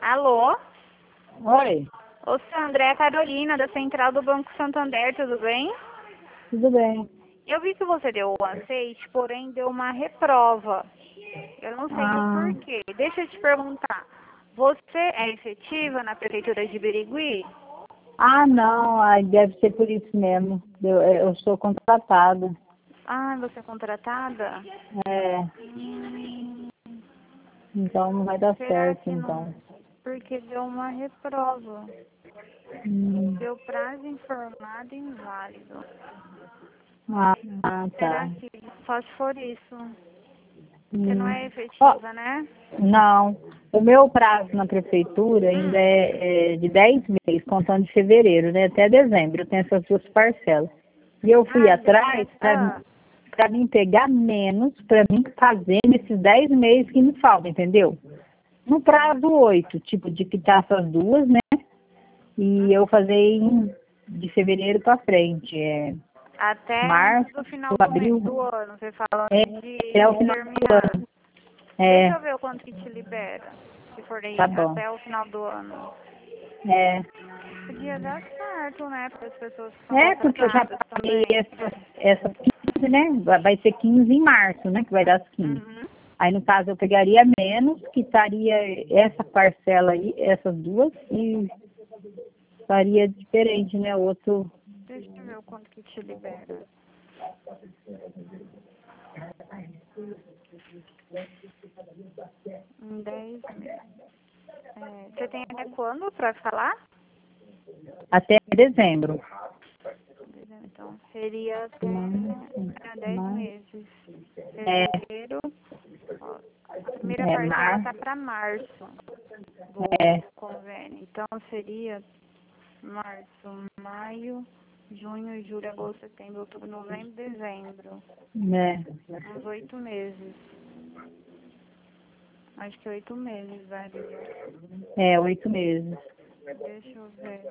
Alô? Oi, Ô, Sandra, é a Carolina, da Central do Banco Santander, tudo bem? tudo bem? Eu vi que você deu o aceite, porém deu uma reprova. Eu não sei o Ah, porquê. Deixa eu te perguntar. Você é efetiva na Prefeitura de Birigui? não, ai, deve ser por isso mesmo. Eu sou contratada. Ah, você é contratada? É, Hum, então não vai dar será certo, que não? então. Porque deu uma reprova. Hum, Deu prazo informado inválido. Será tá. que só se for isso? Porque não Hum. é Ó, efetiva, né? não, o meu prazo na prefeitura ainda Hum. é de 10 meses, contando de fevereiro, né? Até dezembro, eu tenho essas duas parcelas. E eu fui Ah, você tem atrás essa. para mim pegar menos, para mim fazer nesses 10 meses que me faltam, entendeu? No prazo 8, tipo, de quitar essas duas, né? E eu fazer de fevereiro para frente. Até antes Março, do final abril, do ano, você falando é, até o de final do terminar. ano. Deixa É, eu ver o quanto que te libera. Se for tá aí bom. até o final do ano. É, Podia dar certo, né? Para as pessoas que são porque eu já contratadas paguei também. essas 15, né? Vai ser 15 em março, né? Que vai dar as 15. Uhum. Aí, no caso, eu pegaria menos, quitaria essa parcela aí, essas duas, e faria diferente, né? Outro. Deixa eu ver o quanto que te libera. Em 10 meses. É, você tem até quando para falar? Até dezembro. Então, seria até era 10 Mas, meses. é, Fevereiro. Ó, a primeira parcela tá março, para março é, do convênio. Então, seria março, maio, junho, julho, agosto, setembro, outubro, novembro, dezembro. né, Uns 8 meses. Acho que 8 meses daria. 8 meses. Deixa eu ver.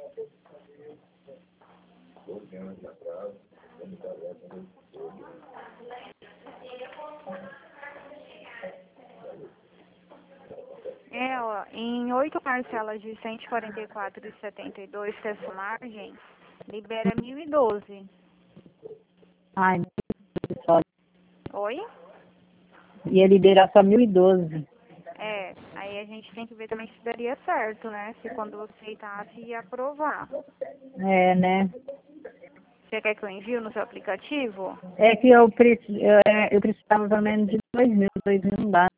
É, ó, em 8 parcelas de 144,72, que é essa margem, libera 1.012. Ai, só, Oi? ia liberar só 1.012. É, aí a gente tem que ver também se daria certo, né? Se quando você aceitasse ia aprovar. É, né? Você quer que eu envie no seu aplicativo? É que eu precisava pelo menos de 2.000 não dá.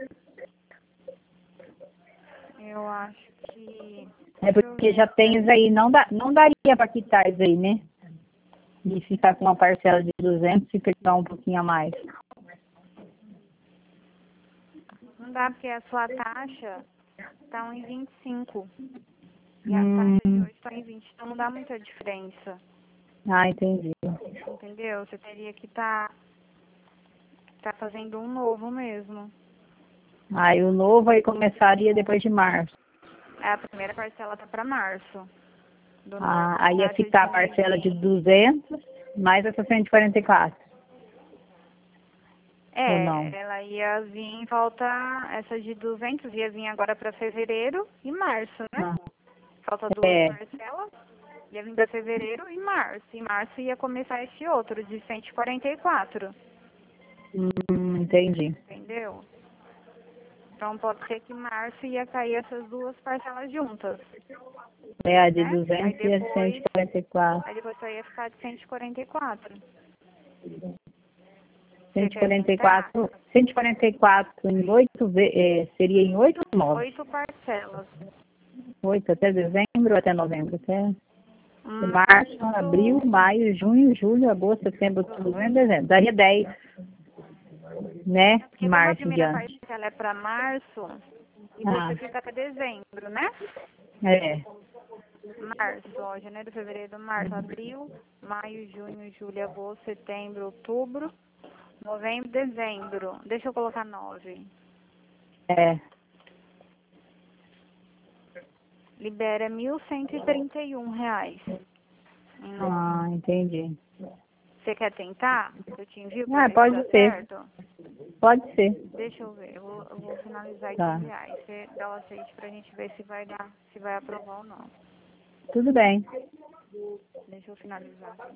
Eu acho que... É Deixa eu porque ver. já tem isso aí, não daria para quitar isso aí, né? E ficar com uma parcela de 200 e pegar um pouquinho a mais. Não dá porque a sua taxa tá 1,25 e a taxa de Hum, hoje tá em 20, então não dá muita diferença, entendi. entendeu? Você teria que tá fazendo um novo mesmo. Aí o novo aí começaria depois de março. A primeira parcela tá para março, do novo, a Aí ia taxa ficar de a parcela de 1,20. 200 mais essa 144, ou não? Ela ia vir em volta, essa de 200 ia vir agora para fevereiro e março, né? Ah, Falta duas é, parcelas, ia vir para fevereiro e março. Em março ia começar esse outro, de 144, entendi. entendeu? Então pode ser que março ia cair essas duas parcelas juntas, É a de né? 200 e a de 144. Aí depois só ia ficar de 144. Você quer tentar? 144 em 8 seria em 8 ou 9? 8 parcelas. 8 até dezembro ou até novembro? Até março, abril, Março, maio, junho, julho, agosto, setembro, outubro, novembro, dezembro. Daria 10, né? De porque como a março em primeira diante. parcela é para março, e Ah, você fica até dezembro, né? é. Março, ó, janeiro, fevereiro, março, abril, maio, junho, julho, agosto, setembro, outubro, novembro, dezembro. Deixa eu colocar 9. É. Libera R$ 1.131 em 9. Entendi. Você quer tentar? Eu te envio para ver se Pode dá ser. certo? Pode ser. Deixa eu ver, eu vou finalizar e te Tá. enviar. Aí você dá o aceite pra gente ver se vai dar, se vai aprovar ou não. Tudo bem. Deixa eu finalizar aqui.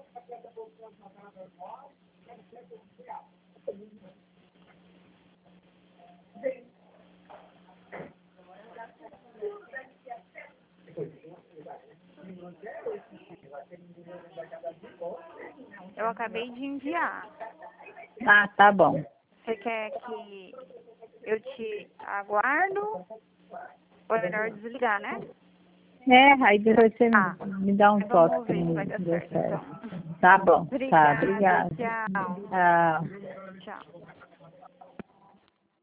Eu acabei de enviar. Ah, tá bom. Você quer que eu te aguardo? Ou é melhor desligar, né? Aí depois você Ah, me dá um toque vamos ver se vai dar deu certo, certo. então. Tá bom. Tá, Obrigada, obrigada. tchau. Tchau. Tchau.